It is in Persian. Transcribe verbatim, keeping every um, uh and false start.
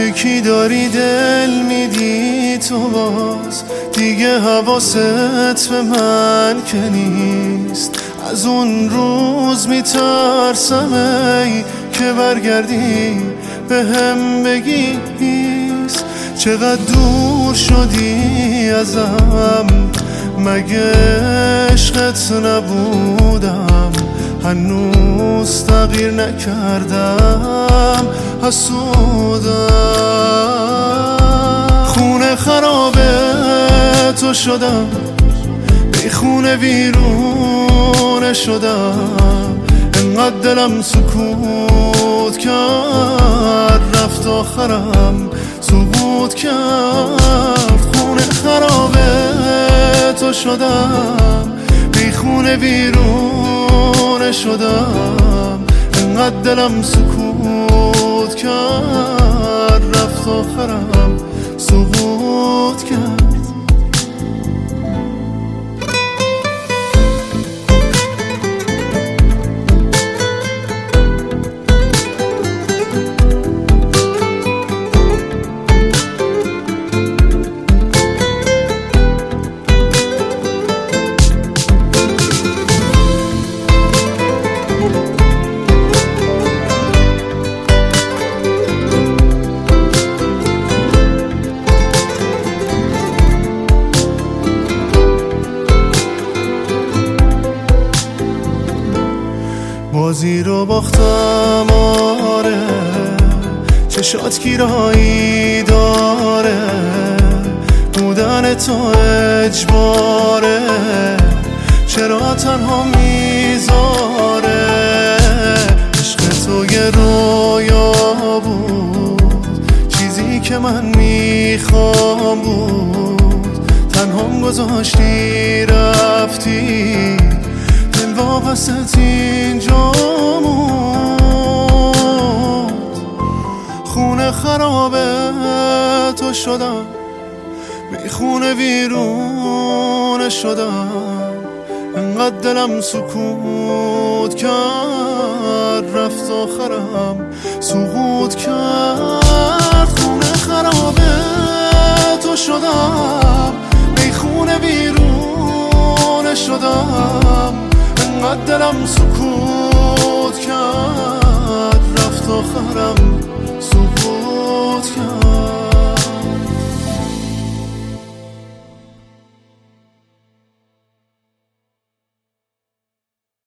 یکی داری دل میدی تو باز، دیگه حواست به من که نیست. از اون روز میترسم ای که برگردی به هم بگی نیست. چقدر دور شدی ازم، مگه عشقت نبودم؟ هنوز تغییر نکردم، حسودم. خونه خرابه تو شدم، بی خونه ویرونه شدم. انقدر دلم سکوت کرد، رفت آخرم سقوط کرد. خونه خرابه تو شدم، بی خونه ویرونه شدم. انقدر دلم سکوت کرد، رفت آخرم سقوط کرد. بازی رو باختم آره، چشات گیرایی داره. بودن تو اجباره، چرا تنها میذاره؟ عشق تو یه رویا بود، چیزی که من میخوام بود. تنهام گذاشتی رفتی، دل واپست اینجا موند. خونه خرابه تو شدم، بی خونه ویرونه شدم. انقدر دلم سکوت کرد، رفت آخرم سقوط کرد.